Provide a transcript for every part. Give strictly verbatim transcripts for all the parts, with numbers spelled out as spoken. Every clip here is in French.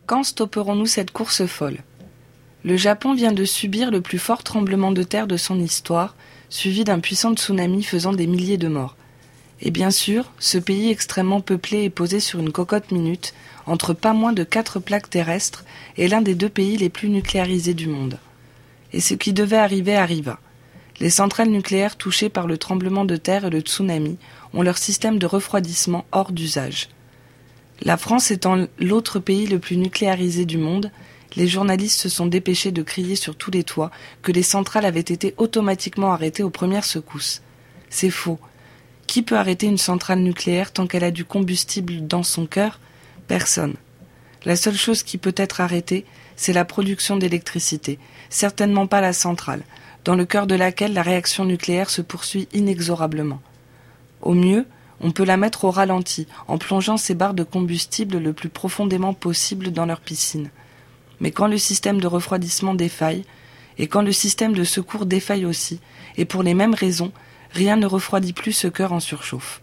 Quand stopperons-nous cette course folle ? Le Japon vient de subir le plus fort tremblement de terre de son histoire, suivi d'un puissant tsunami faisant des milliers de morts. Et bien sûr, ce pays extrêmement peuplé est posé sur une cocotte minute, entre pas moins de quatre plaques terrestres, et l'un des deux pays les plus nucléarisés du monde. Et ce qui devait arriver arriva. Les centrales nucléaires touchées par le tremblement de terre et le tsunami ont leur système de refroidissement hors d'usage. La France étant l'autre pays le plus nucléarisé du monde, les journalistes se sont dépêchés de crier sur tous les toits que les centrales avaient été automatiquement arrêtées aux premières secousses. C'est faux. Qui peut arrêter une centrale nucléaire tant qu'elle a du combustible dans son cœur ? Personne. La seule chose qui peut être arrêtée, c'est la production d'électricité, certainement pas la centrale, dans le cœur de laquelle la réaction nucléaire se poursuit inexorablement. Au mieux, on peut la mettre au ralenti, en plongeant ces barres de combustible le plus profondément possible dans leur piscine. Mais quand le système de refroidissement défaille, et quand le système de secours défaille aussi, et pour les mêmes raisons, rien ne refroidit plus ce cœur en surchauffe.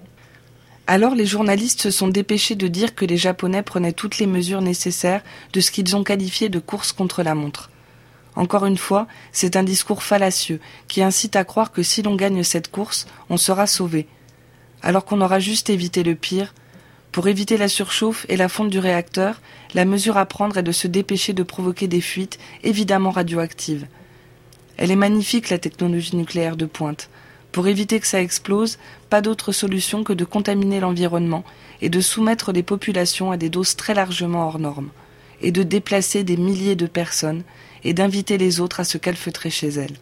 Alors les journalistes se sont dépêchés de dire que les Japonais prenaient toutes les mesures nécessaires de ce qu'ils ont qualifié de course contre la montre. Encore une fois, c'est un discours fallacieux qui incite à croire que si l'on gagne cette course, on sera sauvé, alors qu'on aura juste évité le pire. Pour éviter la surchauffe et la fonte du réacteur, la mesure à prendre est de se dépêcher de provoquer des fuites, évidemment radioactives. Elle est magnifique, la technologie nucléaire de pointe. Pour éviter que ça explose, pas d'autre solution que de contaminer l'environnement et de soumettre les populations à des doses très largement hors normes, et de déplacer des milliers de personnes et d'inviter les autres à se calfeutrer chez elles.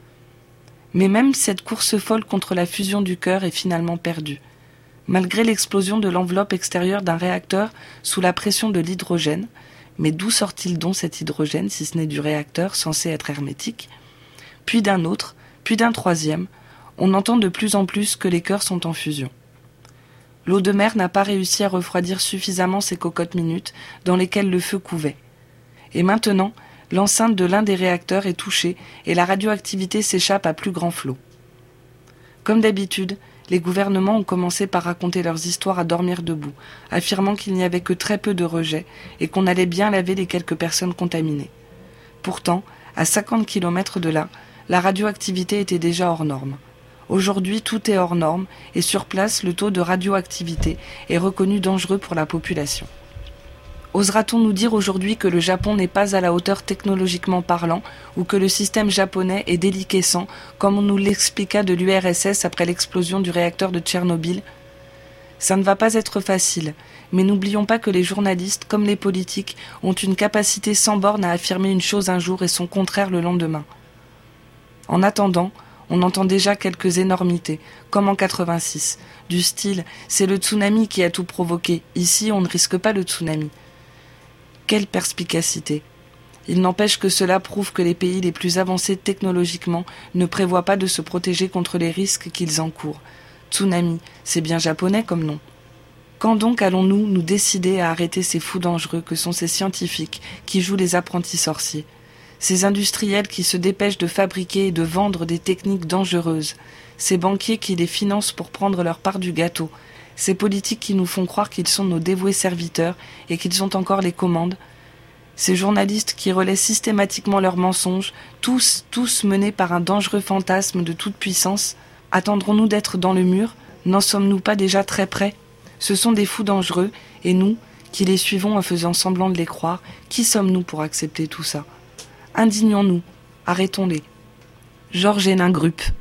Mais même cette course folle contre la fusion du cœur est finalement perdue. Malgré l'explosion de l'enveloppe extérieure d'un réacteur sous la pression de l'hydrogène, mais d'où sort-il donc cet hydrogène si ce n'est du réacteur censé être hermétique ? Puis d'un autre, puis d'un troisième, on entend de plus en plus que les cœurs sont en fusion. L'eau de mer n'a pas réussi à refroidir suffisamment ces cocottes minutes dans lesquelles le feu couvait. Et maintenant, l'enceinte de l'un des réacteurs est touchée et la radioactivité s'échappe à plus grand flot. Comme d'habitude, les gouvernements ont commencé par raconter leurs histoires à dormir debout, affirmant qu'il n'y avait que très peu de rejets et qu'on allait bien laver les quelques personnes contaminées. Pourtant, à cinquante kilomètres de là, la radioactivité était déjà hors norme. Aujourd'hui, tout est hors norme et sur place, le taux de radioactivité est reconnu dangereux pour la population. Osera-t-on nous dire aujourd'hui que le Japon n'est pas à la hauteur technologiquement parlant ou que le système japonais est déliquescent comme on nous l'expliqua de l'U R S S après l'explosion du réacteur de Tchernobyl ? Ça ne va pas être facile, mais n'oublions pas que les journalistes, comme les politiques, ont une capacité sans borne à affirmer une chose un jour et son contraire le lendemain. En attendant, on entend déjà quelques énormités, comme en quatre-vingt-six, du style « c'est le tsunami qui a tout provoqué, ici on ne risque pas le tsunami ». Quelle perspicacité ! Il n'empêche que cela prouve que les pays les plus avancés technologiquement ne prévoient pas de se protéger contre les risques qu'ils encourent. Tsunami, c'est bien japonais comme nom. Quand donc allons-nous nous décider à arrêter ces fous dangereux que sont ces scientifiques qui jouent les apprentis sorciers ? Ces industriels qui se dépêchent de fabriquer et de vendre des techniques dangereuses, ces banquiers qui les financent pour prendre leur part du gâteau, ces politiques qui nous font croire qu'ils sont nos dévoués serviteurs et qu'ils ont encore les commandes, ces journalistes qui relaient systématiquement leurs mensonges, tous, tous menés par un dangereux fantasme de toute puissance, attendrons-nous d'être dans le mur ? N'en sommes-nous pas déjà très près ? Ce sont des fous dangereux, et nous, qui les suivons en faisant semblant de les croire, qui sommes-nous pour accepter tout ça ? Indignons-nous, arrêtons-les. Georges Hénin Grupp.